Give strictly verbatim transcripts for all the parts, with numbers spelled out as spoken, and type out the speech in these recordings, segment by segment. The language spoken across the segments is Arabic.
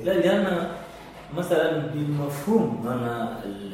لا، لأن مثلا بمفهوم معنى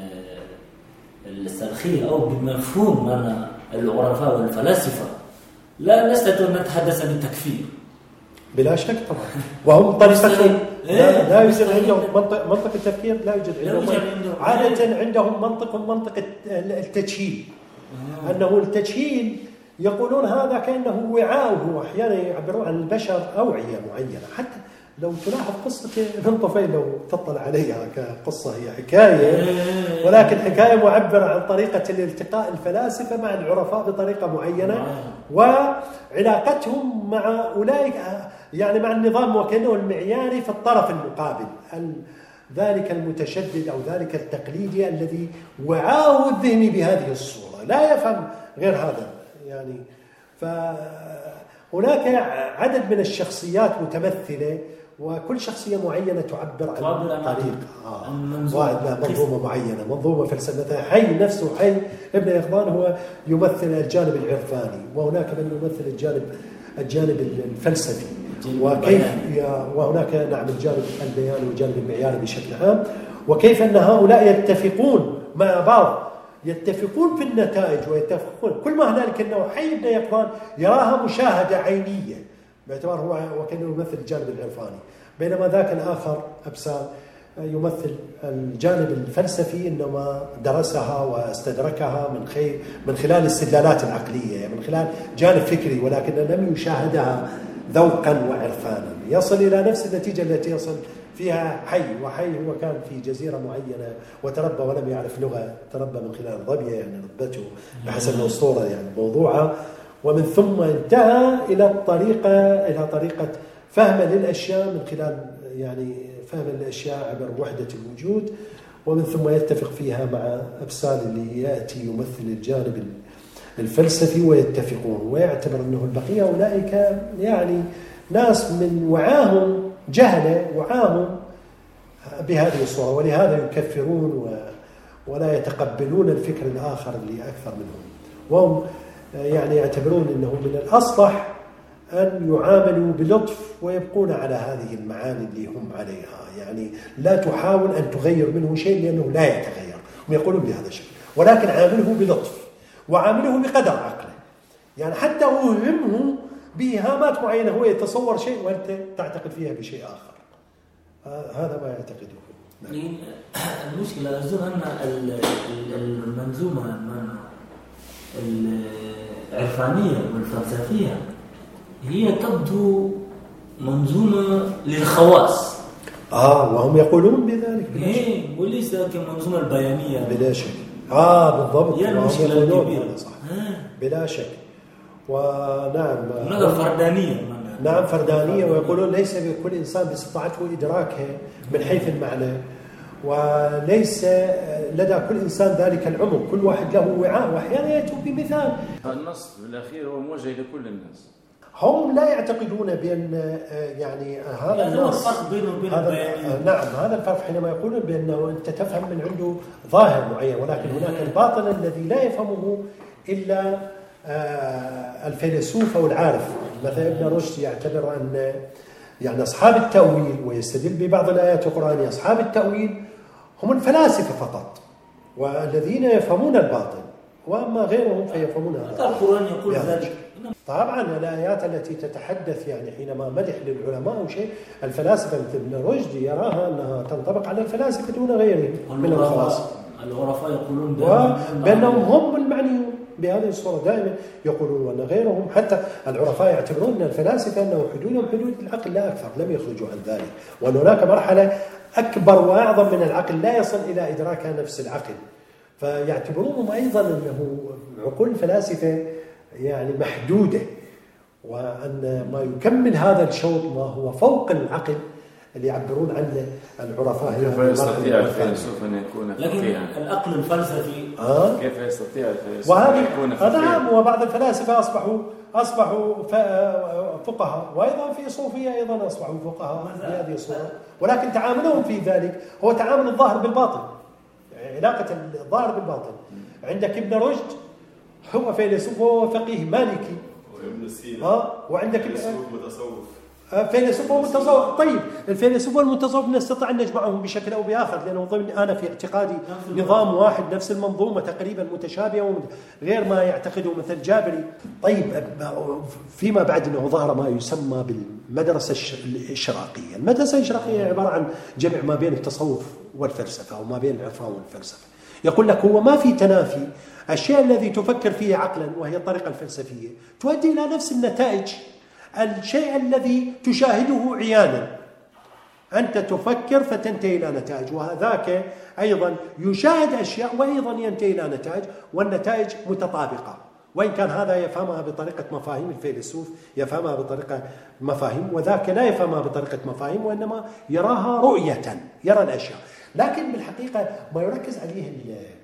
السلخية أو بمفهوم معنى العرفاء والفلاسفة لا نستطيع أن نتحدث عن التكفير بلا شك طبعا. وهم طريقتهم لا, لا يوجد عندهم منطق منطق التفكير، لا يوجد عندهم عادة عندهم منطق منطق التجهيل. أنه التجهيل يقولون هذا كأنه وعاء، وهو أحيانا يعبرون عن البشر أوعية معينة. حتى لو تلاحظ قصة ابن طفيل لو تطلع عليها كقصة هي حكاية، ولكن حكاية معبرة عن طريقة الالتقاء الفلاسفة مع العرفاء بطريقة معينة وعلاقتهم مع أولئك يعني مع النظام وكأنه المعياري في الطرف المقابل، ذلك المتشدد أو ذلك التقليدي الذي وعاه الذهني بهذه الصورة لا يفهم غير هذا. يعني فهناك عدد من الشخصيات متمثلة، وكل شخصية معينة تعبر عن طريقة آه. منظومة معينة، منظومة فلسفية. حي نفسه حي ابن يقظان هو يمثل الجانب العرفاني، وهناك من يمثل الجانب الجانب الفلسفي، وكيف وهناك نعم الجانب البياني والجانب المعياري بشكل عام، وكيف أن هؤلاء يتفقون مع بعض، يتفقون في النتائج ويتفقون. كل ما هنالك أنه حي ابن يقظان يراها مشاهدة عينية باعتبار هو وكأنه يمثل الجانب العرفاني، بينما ذاك الآخر أبسال يمثل الجانب الفلسفي، إنما درسها واستدركها من خي من خلال الاستدلالات العقلية، من خلال جانب فكري، ولكن لم يشاهدها ذوقا وعرفانا، يصل إلى نفس النتيجة التي يصل فيها حي. وحي هو كان في جزيرة معينة وتربى ولم يعرف لغة، تربى من خلال الظبية يعني ربته بحسب الأسطورة يعني موضوعها، ومن ثم انتهى إلى الطريقة إلى طريقة فهم للأشياء من خلال يعني فهم الأشياء عبر وحدة الوجود، ومن ثم يتفق فيها مع أبسال اللي يأتي يمثل الجانب الفلسفي ويتفقون، ويعتبر أنه البقية أولئك يعني ناس من وعاهم جهلة وعاهم بهذه الصورة، ولهذا يكفرون ولا يتقبلون الفكر الآخر اللي أكثر منهم، وهم يعني يعتبرون أنه من الأصلح أن يعاملوا بلطف ويبقون على هذه المعاني اللي هم عليها، يعني لا تحاول أن تغير منه شيء لأنه لا يتغير، هم يقولون بهذا الشيء، ولكن عامله بلطف وعامله بقدر عقله، يعني حتى أوهمه بإيهامات معينة، هو يتصور شيء وأنت تعتقد فيها بشيء آخر. هذا ما يعتقده. نعم. المشكلة أظن أن المنظومة العرفانية والفلسفية هي تبدو منظومة للخواص. آه وهم يقولون بذلك. إيه وليس كمنظومة البيانية. بلا شك. آه بالضبط. هي المشكلة الكبيرة. صح. بلا شك. ونعم. هذا فردانية. نعم فردانية، ويقولون ليس بكل إنسان باستطاعته إدراكها من حيث المعنى، وليس لدى كل إنسان ذلك العمق، كل واحد له وعاء، وأحيانا يأتوا بمثال. النص بالأخير هو موجه لكل الناس. هم لا يعتقدون بأن يعني هذا النص هذا نعم هذا الفرق حينما يقولون بأنه أنت تفهم من عنده ظاهر معين، ولكن هناك الباطن الذي لا يفهمه إلا الفيلسوف أو العارف. مثلا ابن رشد يعتبر أن يعني أصحاب التأويل، ويستدل ببعض الآيات القرآنية، أصحاب التأويل هم الفلاسفة فقط، والذين يفهمون الباطن، وأما غيرهم فيفهمون هذا. القرآن يقول ذلك. طبعا الآيات التي تتحدث يعني حينما مدح للعلماء أو شيء، الفلاسفة مثل ابن رشد يراها أنها تنطبق على الفلاسفة دون غيرهم من الخواص. العرفاء يقولون بأنهم هم المعنيون بهذه الصورة، دائما يقولون وأن غيرهم، حتى العرفاء يعتبرون أن الفلاسفة أنه حدودهم حدود العقل لا أكثر، لم يخرجوا عن ذلك، وأن هناك مرحلة أكبر وأعظم من العقل لا يصل إلى إدراكها نفس العقل، فيعتبرونهم أيضا أنه عقول الفلاسفة يعني محدودة، وأن ما يكمل هذا الشوط ما هو فوق العقل اللي يعبرون عنه العرفاء. كيف يستطيع الفيلسوف أن يكون فقيها؟ لكن العقل الفلسفي آه؟ كيف يستطيع الفيلسوف أن يكون فقيها؟ نعم، وبعض الفلاسفة أصبحوا أصبحوا فقهاء، وأيضا في صوفية أيضا أصبحوا فقهاء بهذه الصورة، ولكن تعاملهم في ذلك هو تعامل الظاهر بالباطن، علاقة الظاهر بالباطن. عندك ابن رشد هو فيلسوف وفقيه مالكي، وابن سينا اه وعندك فيلسوف متصوف فيلسوف ومتصوف. طيب الفيلسوف والمتصوف نستطيع أن نجمعهم بشكل أو بآخر، لأنه ضمن أنا في اعتقادي نظام واحد، نفس المنظومة تقريبا متشابهة غير ما يعتقده مثل جابري. طيب فيما بعد أنه ظهر ما يسمى بالمدرسة الإشراقية. المدرسة الإشراقية عبارة عن جمع ما بين التصوف والفلسفة أو ما بين العرفان والفلسفة. يقول لك هو ما في تنافي، الشيء الذي تفكر فيه عقلا وهي الطريقة الفلسفية تؤدي إلى نفس النتائج الشيء الذي تشاهده عيانا. أنت تفكر فتنتهي إلى نتائج، وهذاك أيضا يشاهد أشياء وأيضا ينتهي إلى نتائج، والنتائج متطابقة، وإن كان هذا يفهمها بطريقة مفاهيم الفيلسوف، يفهمها بطريقة مفاهيم، وذاك لا يفهمها بطريقة مفاهيم، وإنما يراها رؤية، يرى الأشياء. لكن بالحقيقة ما يركز عليه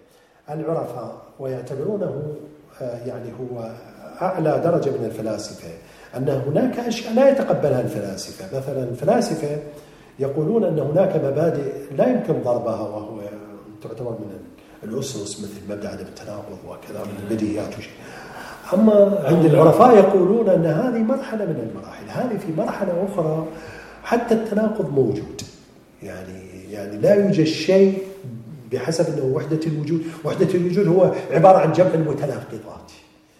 العرفاء ويعتبرونه يعني هو أعلى درجة من الفلاسفة، أن هناك أشياء لا يتقبلها الفلاسفة. مثلا الفلاسفة يقولون أن هناك مبادئ لا يمكن ضربها، وهو تعتبر من الأسس مثل مبدأ عدم التناقض وكذا من البديهيات وشيء. أما عند العرفاء يقولون أن هذه مرحلة من المراحل، هذه في مرحلة أخرى حتى التناقض موجود، يعني يعني لا يوجد شيء بحسب أنه وحدة الوجود. وحدة الوجود هو عبارة عن جمع المتناقضات،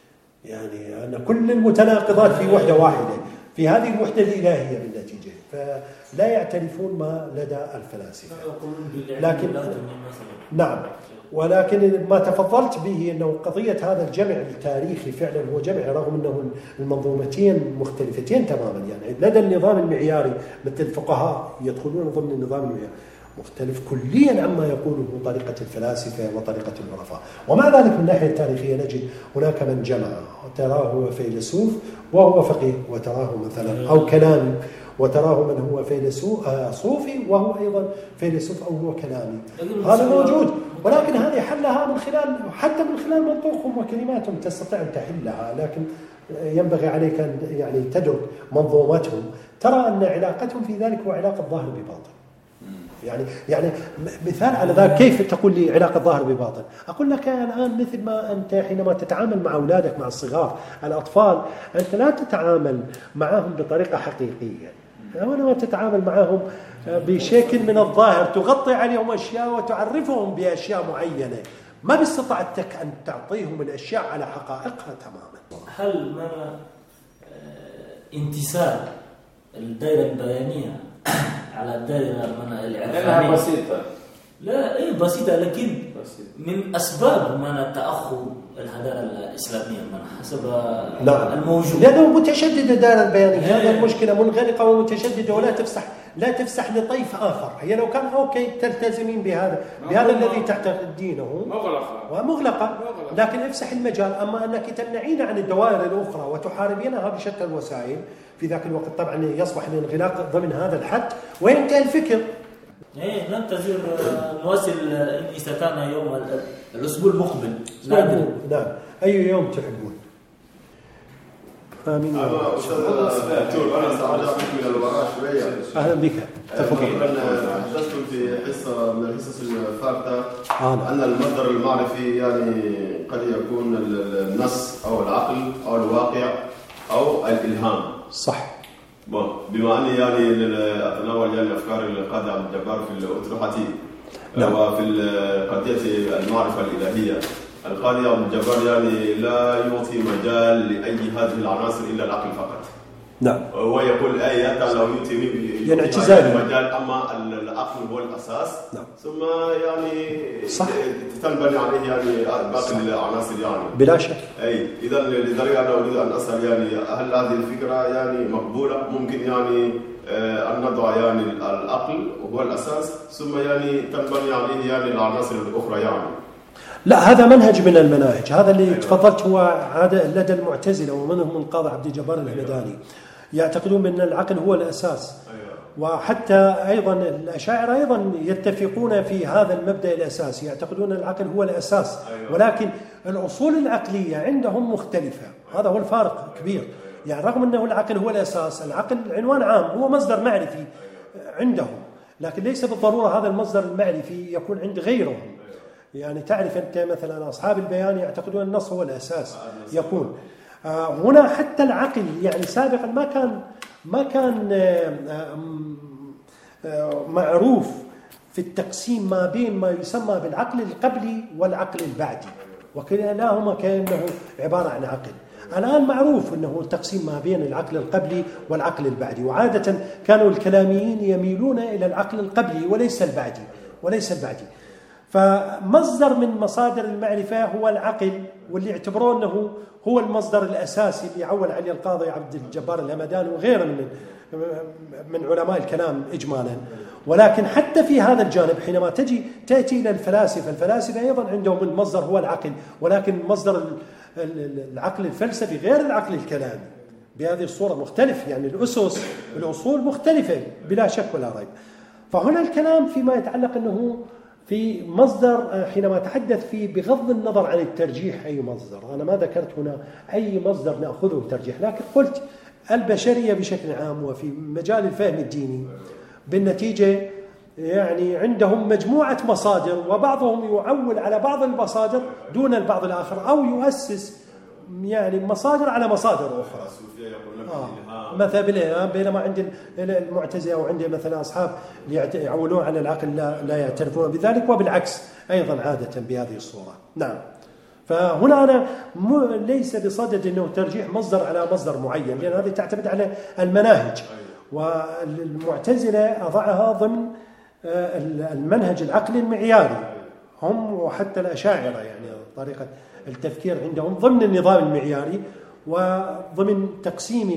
يعني أن كل المتناقضات في وحدة واحدة، في هذه الوحدة الإلهية بالنتيجة، فلا يعترفون ما لدى الفلاسفة. لكن نعم، ولكن ما تفضلت به أنه قضية هذا الجمع التاريخي فعلا هو جمع، رغم أنه المنظومتين مختلفتين تماما. يعني لدى النظام المعياري مثل الفقهاء يدخلون ضمن النظام المعياري مختلف كليا عما يقوله طريقة الفلاسفة وطريقة العرفاء. ومع ذلك من الناحية التاريخية نجد هناك من جمع، تراه هو فيلسوف وهو فقيه، وتراه مثلا أو كلامي، وتراه من هو فيلسوف صوفي وهو أيضا فيلسوف أو هو كلامي. هذا موجود، ولكن هذه حلها من خلال حتى من خلال منطوقهم وكلماتهم تستطيع أن تحلها، لكن ينبغي عليك أن يعني تدرك منظومتهم، ترى أن علاقتهم في ذلك هو علاقة ظاهر بباطن. يعني يعني مثال على ذلك، كيف تقول لي علاقة ظاهر بباطن؟ أقول لك الآن مثل ما أنت حينما تتعامل مع أولادك، مع الصغار الأطفال، أنت لا تتعامل معهم بطريقة حقيقية، وإنما تتعامل معهم بشكل من الظاهر، تغطي عليهم أشياء وتعرفهم بأشياء معينة، ما باستطاعتك أن تعطيهم الأشياء على حقائقها تماما. هل معنى انتساب الدائرة البيانية على الدائرة العرفانية بسيطة؟ لا، إيه بسيطة، لكن بسيطة. من أسباب من تأخر الحضارة الإسلامية من حسب لا. الموجود، لأنه متشددة الدائرة البيانية. هذا المشكلة منغلقة ومتشددة ولا تفسح لا تفسح لطيف آخر. هي لو كان أوكي تلتزمين بهذا بهذا الذي تعتقدينه مغلقة ومغلقة، لكن افسح المجال. أما أنك تمنعين عن الدوائر الأخرى وتحاربينها بشتى الوسائل، في ذاك الوقت طبعا يصبح الانغلاق ضمن هذا الحد وينتهي الفكر. إيه ننتظر نواصل إذا كان يوم الأسبوع المقبل. نعم نعم، أي يوم تحبون. آمين. أنا أستاذ دكتور، أنا سأرجع بكم إلى الوراء شوية. أهلا بك. تقريبا حدثتم في حصة من الحصص الفارقة أن المصدر المعرفي يعني قد يكون النص أو العقل أو الواقع أو الإلهام. صح. بما أني يعني أتناول يعني أفكار القاضي عبد الجبار في الأطروحة نعم. وفي قضية المعرفة الإلهية، القاضي عبد الجبار يعني لا يعطي مجال لأي هذه العناصر إلا العقل فقط. نعم. هو يقول أي حتى لو يعطي يعني اعتزالي مجال، أما العقل هو الأساس. نعم. ثم يعني صح. تنبني عليه يعني باقي العناصر يعني. بلا شك. أي إذا لذلك أنا أريد أن أسأل يعني هل هذه الفكرة يعني مقبولة؟ ممكن يعني أن نضع يعني العقل هو الأساس ثم يعني تنبني عليه يعني العناصر الأخرى يعني. لا، هذا منهج من المناهج، هذا اللي أيوة. تفضلت هو هذا لدى المعتزلة ومنهم من قاضي عبد الجبار الهمداني. أيوة. يعتقدون بأن العقل هو الأساس. أيوة. وحتى أيضا الأشاعرة أيضا يتفقون في هذا المبدأ الأساسي، يعتقدون أن العقل هو الأساس. أيوة. ولكن الأصول العقلية عندهم مختلفة. أيوة. هذا هو الفارق كبير. يعني رغم أنه العقل هو الأساس، العقل عنوان عام هو مصدر معرفي. أيوة. عندهم، لكن ليس بالضرورة هذا المصدر المعرفي يكون عند غيرهم. يعني تعرف أنت مثلا أصحاب البيان يعتقدون النص هو الأساس يكون آه هنا. حتى العقل يعني سابقا ما كان ما كان آه معروف في التقسيم ما بين ما يسمى بالعقل القبلي والعقل البعدي، وكلاهما كأنه عبارة عن عقل. الآن معروف أنه التقسيم ما بين العقل القبلي والعقل البعدي، وعادة كانوا الكلاميين يميلون إلى العقل القبلي وليس البعدي وليس البعدي. فمصدر من مصادر المعرفة هو العقل، واللي يعتبرون أنه هو المصدر الأساسي اللي عول عليه القاضي عبد الجبار الهمداني وغيره من من علماء الكلام إجمالا. ولكن حتى في هذا الجانب حينما تجي تأتي إلى الفلاسفة، الفلاسفة أيضا عندهم المصدر هو العقل، ولكن مصدر العقل الفلسفي غير العقل الكلامي بهذه الصورة مختلف، يعني الأسس الأصول مختلفة بلا شك ولا ريب. فهنا الكلام فيما يتعلق أنه في مصدر حينما تحدث فيه بغض النظر عن الترجيح أي مصدر، أنا ما ذكرت هنا أي مصدر نأخذه ترجيح، لكن قلت البشرية بشكل عام وفي مجال الفهم الديني بالنتيجة يعني عندهم مجموعة مصادر، وبعضهم يعول على بعض المصادر دون البعض الآخر، أو يؤسس يعني مصادر على مصادر أخرى. آه. مثلا بينما عند المعتزلة أو عند مثلا أصحاب يعولون على العقل لا, لا يعترفون بذلك، وبالعكس أيضا عادة بهذه الصورة. نعم. فهنا أنا ليس بصدد أنه ترجيح مصدر على مصدر معين، لأن هذه تعتمد على المناهج، والمعتزلة أضعها ضمن المنهج العقلي المعياري هم، وحتى الأشاعرة يعني طريقة التفكير عندهم ضمن النظام المعياري، وضمن تقسيم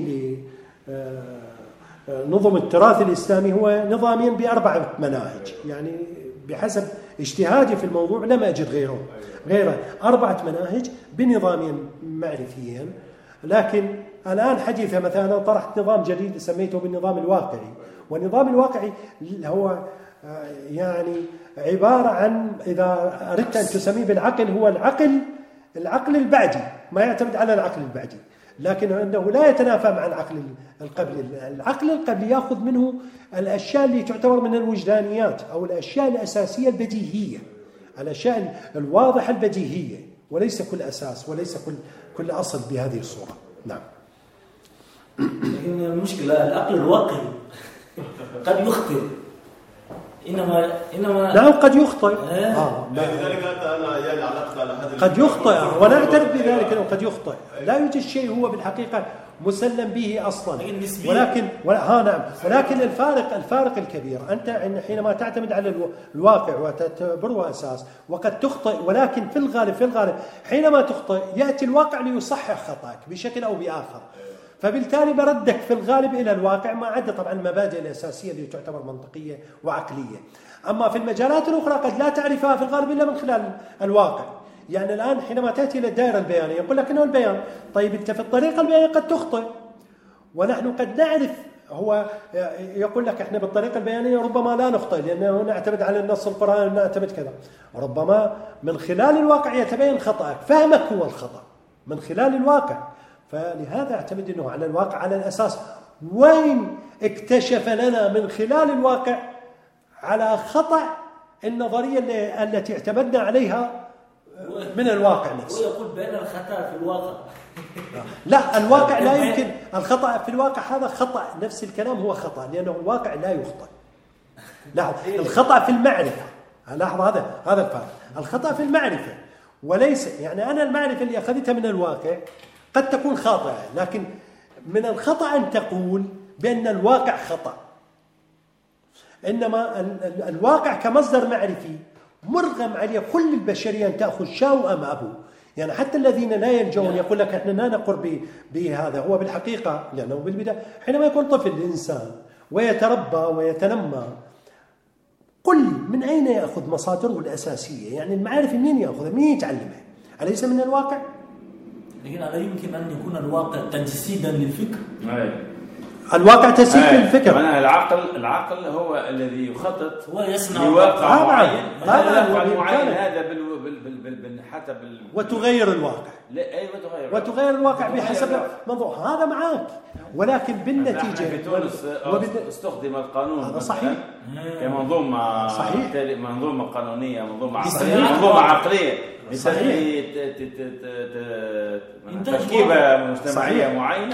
لنظم التراث الإسلامي هو نظاميا بأربعة مناهج، يعني بحسب اجتهادي في الموضوع لم أجد غيره غيره أربعة مناهج بنظاميا معرفيا. لكن الآن حديثة مثلا طرحت نظام جديد سميته بالنظام الواقعي، والنظام الواقعي هو يعني عبارة عن إذا أردت أن تسميه بالعقل هو العقل العقل البعدي، ما يعتمد على العقل البعدي، لكن أنه لا يتنافى مع العقل القبلي. العقل القبلي يأخذ منه الأشياء اللي تعتبر من الوجدانيات أو الأشياء الأساسية البديهية، الأشياء الواضحة البديهية، وليس كل أساس وليس كل كل أصل بهذه الصورة. نعم. لكن المشكلة العقل الواقعي قد يخطئ، إنما إنما نعم قد يخطئ. آه. لذلك أنا يعني علقت على هذا قد يخطئ، وأنا أعترف بذلك أنه قد يخطئ. لا يوجد شيء هو بالحقيقة مسلم به أصلا، ولكن ها نعم ولكن الفارق الفارق الكبير أنت حينما تعتمد على الواقع وتعتبره أساس وقد تخطئ، ولكن في الغالب في الغالب حينما تخطئ يأتي الواقع ليصحح خطأك بشكل أو بآخر، فبالتالي بردك في الغالب إلى الواقع، ما عدا طبعا المبادئ الأساسية اللي تعتبر منطقية وعقلية. أما في المجالات الأخرى قد لا تعرفها في الغالب إلا من خلال الواقع. يعني الآن حينما تأتي إلى الدائرة البيانية يقول لك إنه البيان، طيب أنت في الطريقة البيانية قد تخطئ، ونحن قد نعرف، هو يقول لك إحنا بالطريقة البيانية ربما لا نخطئ لأنه نعتمد على النص القرآني نعتمد كذا، ربما من خلال الواقع يتبين خطأك، فهمك هو الخطأ من خلال الواقع. فلهذا اعتمد أنه على الواقع على الأساس، وين اكتشف لنا من خلال الواقع على خطأ النظرية التي اعتمدنا عليها من الواقع نفسه. ويقول بأن الخطأ في الواقع. لا، الواقع لا يمكن، الخطأ في الواقع هذا خطأ، نفس الكلام هو خطأ، لأنه الواقع لا يخطئ. لاحظ الخطأ في المعرفة، لاحظ هذا هذا الفرق، الخطأ في المعرفة وليس يعني أنا المعرفة اللي أخذتها من الواقع قد تكون خاطئة، لكن من الخطأ أن تقول بأن الواقع خطأ. إنما الواقع كمصدر معرفي مرغم عليه كل البشرية أن تأخذ شاء أم أبو. يعني حتى الذين لا يلجون يقول لك إحنا لا نقر بهذا، هو بالحقيقة لأنه بالبداية حينما يكون طفل الإنسان ويتربى ويتنمى، قل من أين يأخذ مصادره الأساسية؟ يعني المعارف منين يأخذها؟ منين يتعلمها؟ أليس من الواقع؟ لكن لا يمكن أن يكون الواقع تجسيدا للفكر. الواقع تجسيد للفكر. أنا العقل العقل هو الذي يخطط هو يصنع واقع معين. هذا الواقع معين هذا بال بال بال بال حتى بال وتغير الواقع. لا أيوة تغير. وتغير الواقع بحسب منظور، هذا معاك، ولكن بالنتيجة في تونس استخدم القانون هذا صحيح كمنظومة صحيح منظومة قانونية منظومة عقلية منظومة عقلية صحيح تركيبة مجتمعية معينة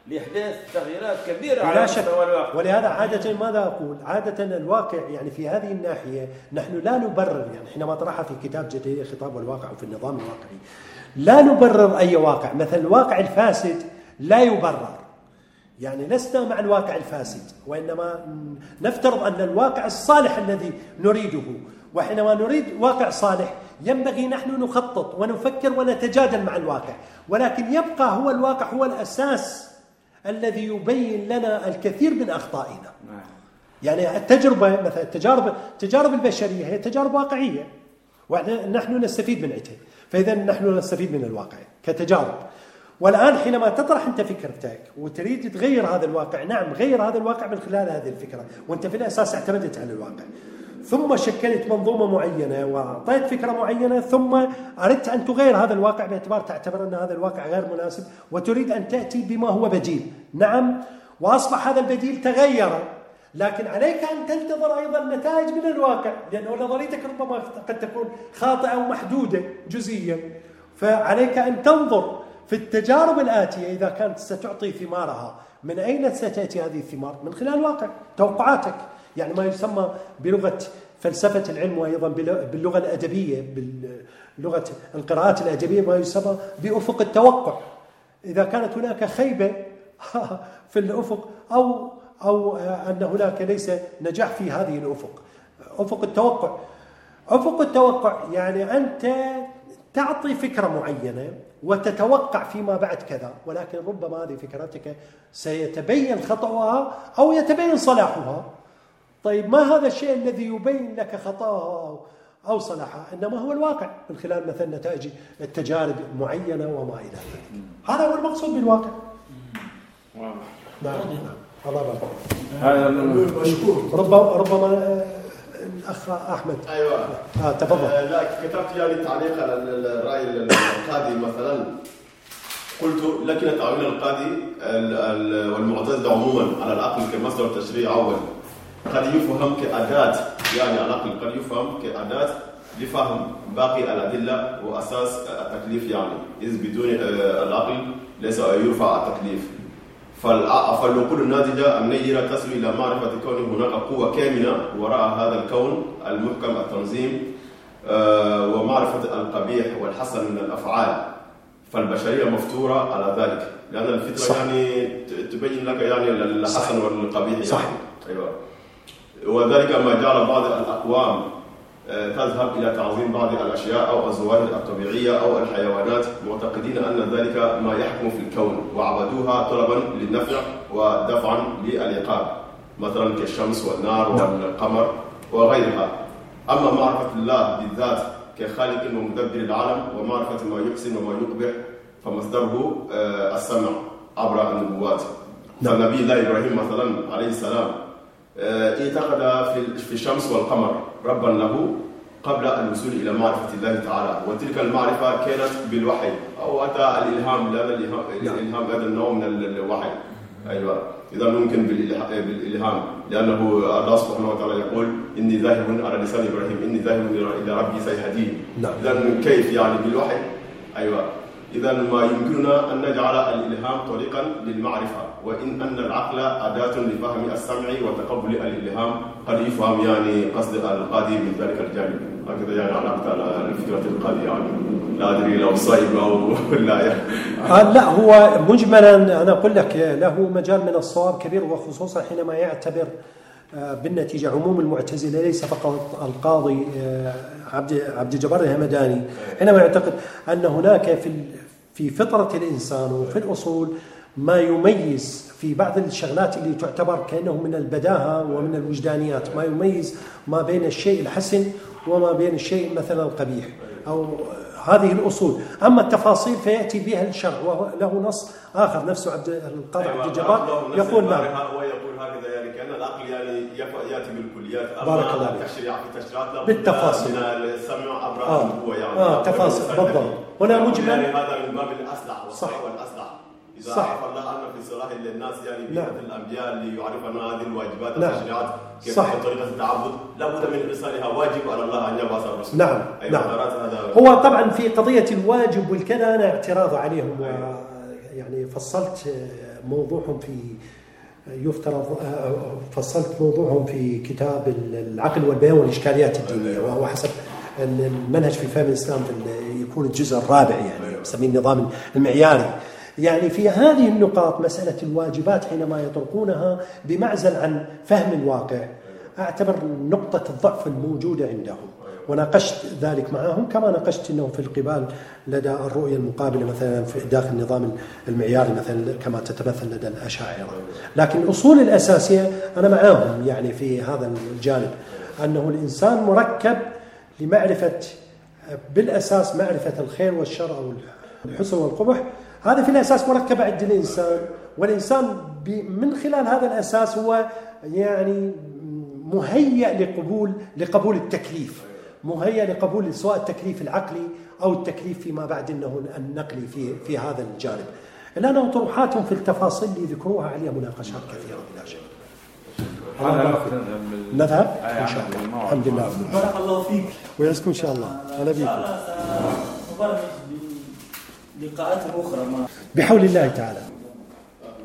لإحداث تغييرات كبيرة لا على شك. مستوى الواقع. ولهذا عادة ماذا أقول؟ عادة الواقع يعني في هذه الناحية نحن لا نبرر، يعني حينما طرحها في كتاب جديد خطاب والواقع وفي النظام الواقعي لا نبرر أي واقع. مثلا الواقع الفاسد لا يبرر، يعني لسنا مع الواقع الفاسد، وإنما نفترض أن الواقع الصالح الذي نريده، وحينما نريد واقع صالح ينبغي نحن نخطط ونفكر ونتجادل مع الواقع، ولكن يبقى هو الواقع هو الأساس الذي يبين لنا الكثير من أخطائنا. يعني التجربة مثلا التجارب التجارب البشرية هي تجارب واقعية ونحن نستفيد من عتها، فإذا نحن نستفيد من الواقع كتجارب. والآن حينما تطرح أنت فكرتك وتريد تغير هذا الواقع، نعم غير هذا الواقع من خلال هذه الفكرة، وأنت في الأساس اعتمدت على الواقع ثم شكلت منظومة معينة وأعطيت فكرة معينة، ثم أردت أن تغير هذا الواقع باعتبار تعتبر أن هذا الواقع غير مناسب وتريد أن تأتي بما هو بديل. نعم، وأصبح هذا البديل تغير، لكن عليك أن تنتظر أيضا نتائج من الواقع، لأنه نظريتك ربما قد تكون خاطئة ومحدودة جزئيا، فعليك أن تنظر في التجارب الآتية إذا كانت ستعطي ثمارها من أين ستأتي هذه الثمار؟ من خلال الواقع، توقعاتك، يعني ما يسمى بلغة فلسفة العلم وأيضا باللغة الأدبية باللغة القراءات الأدبية ما يسمى بأفق التوقع. إذا كانت هناك خيبة في الأفق أو أو أن هناك ليس نجاح في هذه الأفق، أفق التوقع. أفق التوقع يعني أنت تعطي فكرة معينة وتتوقع فيما بعد كذا، ولكن ربما هذه فكرتك سيتبين خطأها أو يتبين صلاحها. طيب ما هذا الشيء الذي يبين لك خطأها أو صلاحها؟ إنما هو الواقع من خلال مثلا نتائج التجارب معينة وما إلى ذلك. هذا هو المقصود بالواقع. نعم الله يبارك. هذا مشكور. ربما ربما الأخ أحمد. أيوة. آه تفضل. آه لا كتبت يعني تعليق على الرأي القاضي مثلا، قلت لكن تعويل القاضي والمعتزلة عموما على العقل كمصدر تشريع أول قد يفهم كأداة، يعني العقل قد يفهم كأداة لفهم باقي الأدلة وأساس التكليف، يعني إذ بدون العقل ليس يرفع التكليف. فالعقول الناتجة النيرة تصل إلى معرفة كون هناك قوة كامنة وراء هذا الكون المحكم التنظيم، ومعرفة القبيح والحسن من الأفعال، فالبشرية مفتورة على ذلك، لأن الفطرة صح. يعني تبين لك يعني الحسن والقبيح صح. يعني. أيوة. وذلك ما جعل بعض الأقوام تذهب إلى تعظيم بعض الأشياء أو الظواهر الطبيعية أو الحيوانات، معتقدين أن ذلك ما يحكم في الكون، وعبدوها طلبا للنفع ودفعا للعقاب، مثلا كالشمس والنار والقمر وغيرها. أما معرفة الله بالذات كخالق ومدبر العالم ومعرفة ما يحسن وما يقبح فمصدره السمع عبر النبوات. فالنبي الله إبراهيم مثلا عليه السلام اعتقد في الشمس والقمر ربا له قبل الوصول إلى معرفة الله تعالى، وتلك المعرفة كانت بالوحي أو أتى الإلهام، لأن الإلهام هذا النوع من الوحي. أيوة، إذا ممكن بالإلهام، لأنه الله سبحانه وتعالى يقول إني ذاهب على لسان إبراهيم إني ذاهب إلى ربي سيهدين. إذا كيف يعني بالوحي؟ أيوة، إذا ما يمكننا أن نجعل الإلهام طريقا للمعرفة، وإن أن العقل أداة لفهم السمع وتقبل الإلهام قد يفهم يعني قصد القاضي من ذلك الجانب. هكذا يعني علقت على فكرة القاضي، يعني لا أدري لو صائب أو لا يعني. لا هو مجملا أنا أقول لك له مجال من الصواب كبير، وخصوصا حينما يعتبر بالنتيجة عموم المعتزلة ليس فقط القاضي عبد عبد الجبار الهمداني، حينما يعتقد أن هناك في في فطرة الإنسان وفي الأصول ما يميز في بعض الشغلات اللي تعتبر كأنه من البداهة ومن الوجدانيات، ما يميز ما بين الشيء الحسن وما بين الشيء مثلا القبيح أو هذه الأصول. أما التفاصيل فيأتي بها الشرع وله نص آخر نفسه عبد القاضي عبد الجبار يقول نعم. هو يقول هكذا يعني كأن العقل يعني يأتي بالكليات، بارك الله فيك. التشريع في التشريعات بالتفاصيل من السمع عبر آه. النبوة يعني آه تفاصيل بالضبط. هنا مجمل يعني هذا من باب الأصلح صح والأصلح. إذا صح. عرف الله أن في صلاح للناس يعني نعم. بيئة الأنبياء اللي يعرف أن هذه الواجبات نعم. والتشريعات كيف صح. طريقة التعبد لابد من إرسالها، واجب على الله أن يبعث الرسول. نعم أي نعم. هذا هو طبعا في قضية الواجب والكذا أنا اعتراض عليهم، ويعني فصلت موضوعهم في يفترض فصلت موضوعهم في كتاب العقل والبيان والإشكاليات الدينية، وهو حسب المنهج في فهم الإسلام يكون الجزء الرابع، يعني نسميه النظام المعياري. يعني في هذه النقاط مسألة الواجبات حينما يطرقونها بمعزل عن فهم الواقع أعتبر نقطة الضعف الموجودة عندهم، وناقشت ذلك معهم كما ناقشت أنه في القبال لدى الرؤية المقابلة مثلا في داخل النظام المعياري مثلا كما تتمثل لدى الأشاعرة. لكن الأصول الأساسية أنا معهم يعني في هذا الجانب، أنه الإنسان مركب لمعرفة بالأساس معرفة الخير والشر أو الحسن والقبح، هذا في الأساس مركب عند الإنسان، والإنسان من خلال هذا الأساس هو يعني مهيأ لقبول لقبول التكليف، مهيأ لقبول سواء التكليف العقلي أو التكليف فيما بعد أنه النقلي في في هذا الجانب. الآن طروحاتهم في التفاصيل اللي ذكروها عليها مناقشات كثيرة بلا شك. نذهب إن شاء الله. الحمد لله. بارك الله فيك. ويسكن إن شاء الله. أنا بيكم. نبارك لقاءات أخرى. بحول الله تعالى.